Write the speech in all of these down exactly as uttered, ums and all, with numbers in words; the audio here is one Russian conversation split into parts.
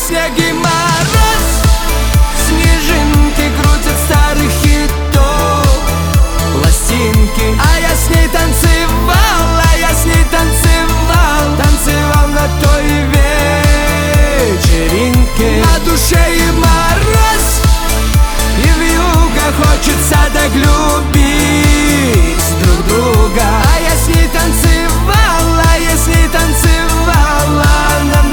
снег и мороз, снежинки крутят старых хитов пластинки. А я с ней танцевал, а я с ней танцевал, танцевал на той вечеринке. На душе и мороз, и вьюга, хочется так любить друг друга. А я с ней танцевал, а я с ней танцевал, она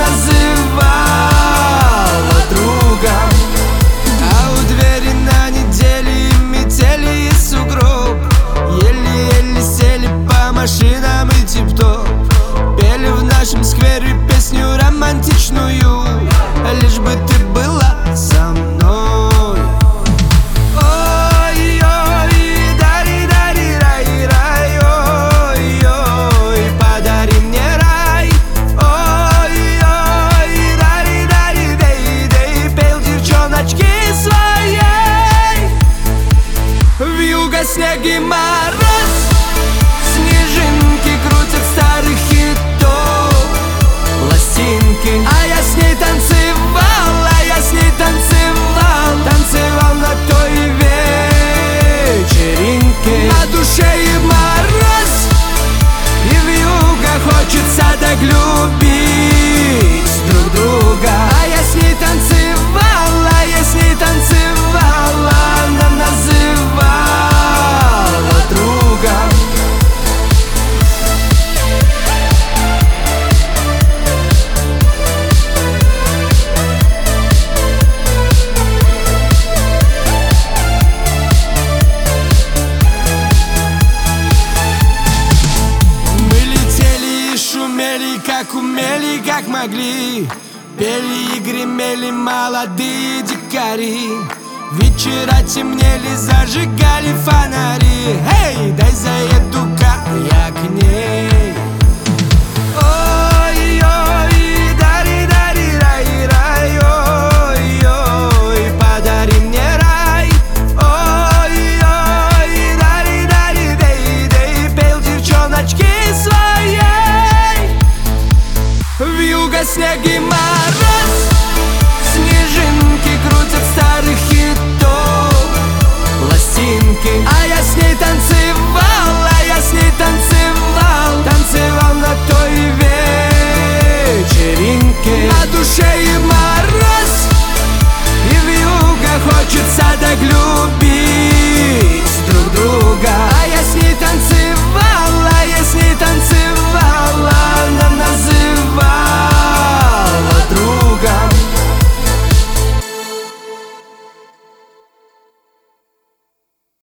называла другом. А у двери на неделе метели и сугроб, еле-еле сели по машинам и тип-топ. Пели в нашем сквере песню романтичную, лишь бы ты была со мной. Ой-ой, дари-дари-рай-рай, ой-ой, подари мне рай. Ой-ой, дари-дари-дей-дей, пел девчоночки своей. Вьюга, снег и мороз, снежинки крутят старых хитов пластинки. А я с ней танцевал, а я с ней танцевал, танцевал на той вечеринке. На душе и мороз, и вьюга, хочется так любить друг друга. А я с ней танцевал, а я с ней танцевал, она называла другом. Как умели, как могли, пели и гремели молодые дикари. Вечера темнели, зажигали фонари. Эй, дай заеду-ка я к ней. О